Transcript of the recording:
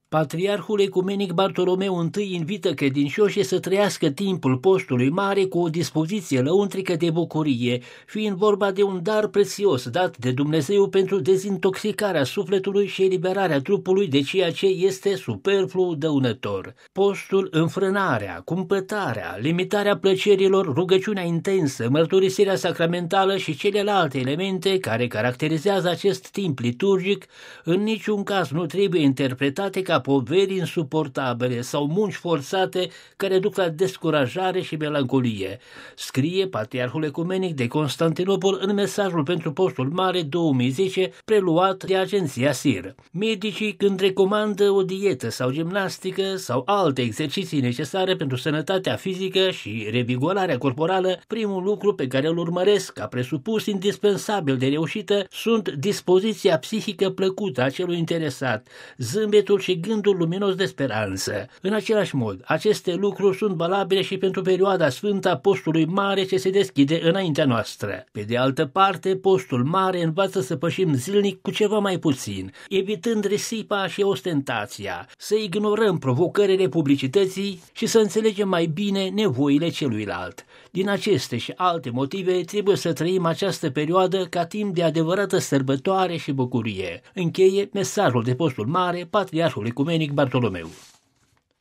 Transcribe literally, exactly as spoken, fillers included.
Patriarhul ecumenic Bartolomeu I invită credincioșii să trăiască timpul postului mare cu o dispoziție lăuntrică de bucurie, fiind vorba de un dar prețios dat de Dumnezeu pentru dezintoxicarea sufletului și eliberarea trupului de ceea ce este superflu dăunător. Postul, înfrânarea, cumpătarea, limitarea plăcerilor, rugăciunea intensă, mărturisirea sacramentală și celelalte elemente care caracterizează acest timp liturgic, în niciun caz nu trebuie interpretate ca poveri insuportabile sau munci forțate care duc la descurajare și melancolie, scrie Patriarhul Ecumenic de Constantinopol în mesajul pentru postul mare două mii zece preluat de agenția S I R. Medicii, când recomandă o dietă sau gimnastică sau alte exerciții necesare pentru sănătatea fizică și revigorarea corporală, primul lucru pe care îl urmăresc ca presupus indispensabil de reușită sunt dispoziția psihică plăcută a celui interesat, zâmbetul și gândul luminos de speranță. În același mod, aceste lucruri sunt valabile și pentru perioada sfântă a postului mare ce se deschide înaintea noastră. Pe de altă parte, postul mare învață să pășim zilnic cu ceva mai puțin, evitând risipa și ostentația, să ignorăm provocările publicității și să înțelegem mai bine nevoile celuilalt. Din aceste și alte motive trebuie să trăim această perioadă ca timp de adevărată sărbătoare și bucurie. Încheie mesajul de postul mare Patriarhul Ecumenic Bartolomeu.